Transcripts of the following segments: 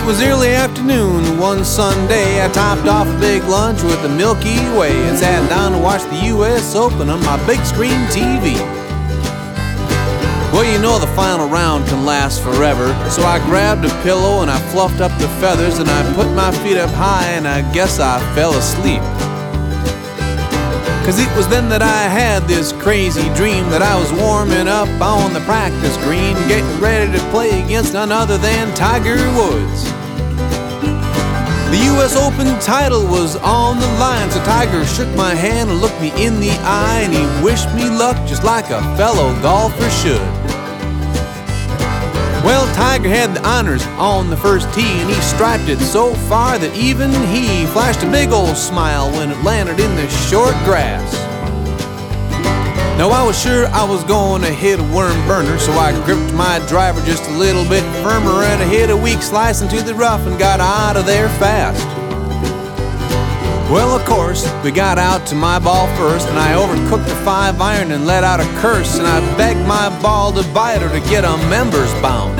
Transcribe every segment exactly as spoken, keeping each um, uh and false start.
was early afternoon one Sunday. I topped off a big lunch with the Milky Way and sat down to watch the U S Open on my big screen T V. Well, you know the final round can last forever, so I grabbed a pillow and I fluffed up the feathers and I put my feet up high and I guess I fell asleep. Cause it was then that I had this crazy dream that I was warming up on the practice green, getting ready to play against none other than Tiger Woods. The U S Open title was on the line, so Tiger shook my hand and looked me in the eye, and he wished me luck just like a fellow golfer should. Well, Tiger had the honors on the first tee, and he striped it so far that even he flashed a big old smile when it landed in the short grass. Now, I was sure I was going to hit a worm burner, so I gripped my driver just a little bit firmer and I hit a weak slice into the rough and got out of there fast. Well, of course, we got out to my ball first, and I overcooked the five iron and let out a curse, and I begged my ball to bite or to get a members bounce.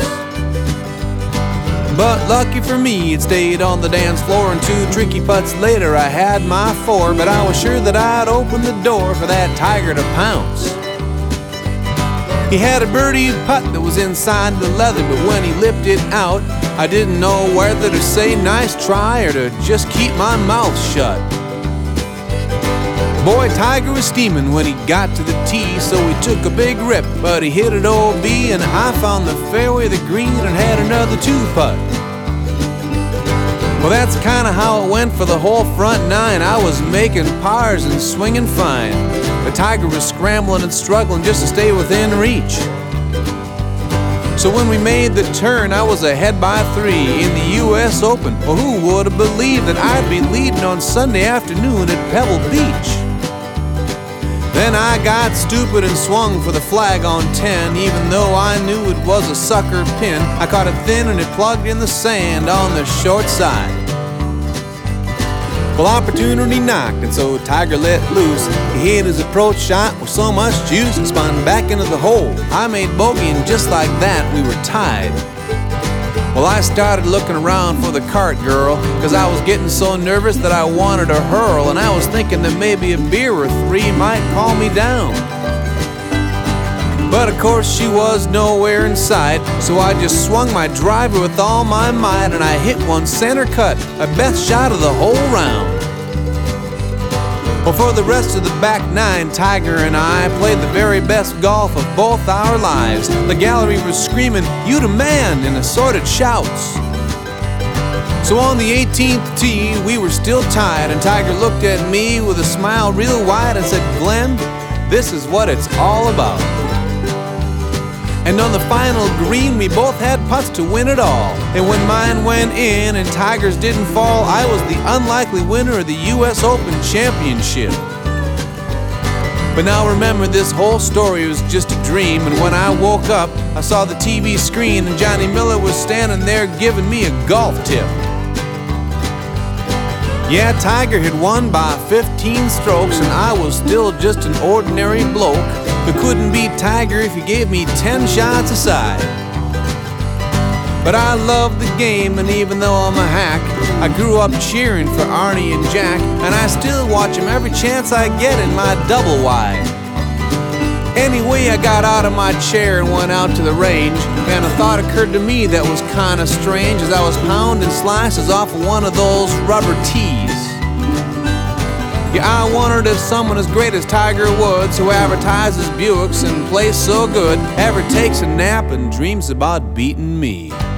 But lucky for me, it stayed on the dance floor, and two tricky putts later I had my four, but I was sure that I'd open the door for that Tiger to pounce. He had a birdie putt that was inside the leather, but when he lipped it out, I didn't know whether to say nice try or to just keep my mouth shut. Boy, Tiger was steaming when he got to the tee, so he took a big rip, but he hit it O B, and I found the fairway of the green and had another two-putt. Well, that's kinda how it went for the whole front nine. I was making pars and swinging fine. The Tiger was scrambling and struggling just to stay within reach. So when we made the turn, I was ahead by three in the U S Open. Well, who would have believed that I'd be leading on Sunday afternoon at Pebble Beach? Then I got stupid and swung for the flag on ten, even though I knew it was a sucker pin. I caught it thin and it plugged in the sand on the short side. Well, opportunity knocked, and so Tiger let loose. He hit his approach shot with so much juice and spun back into the hole. I made bogey, and just like that, we were tied. Well, I started looking around for the cart girl, cause I was getting so nervous that I wanted to hurl, and I was thinking that maybe a beer or three might calm me down. But of course she was nowhere in sight, so I just swung my driver with all my might, and I hit one center cut, my best shot of the whole round. Well, for the rest of the back nine, Tiger and I played the very best golf of both our lives. The gallery was screaming, "You the man," in assorted shouts. So on the eighteenth tee, we were still tied, and Tiger looked at me with a smile real wide and said, "Glenn, this is what it's all about." And on the final green, we both had putts to win it all. And when mine went in and Tiger's didn't fall, I was the unlikely winner of the U S Open Championship. But now remember, this whole story was just a dream, and when I woke up, I saw the T V screen and Johnny Miller was standing there giving me a golf tip. Yeah, Tiger had won by fifteen strokes, and I was still just an ordinary bloke who couldn't beat Tiger if he gave me ten shots aside. But I love the game, and even though I'm a hack, I grew up cheering for Arnie and Jack, and I still watch them every chance I get in my double wide. Anyway, I got out of my chair and went out to the range, and a thought occurred to me that was kinda strange as I was pounding slices off of one of those rubber tees. Yeah, I wondered if someone as great as Tiger Woods, who advertises Buicks and plays so good, ever takes a nap and dreams about beating me.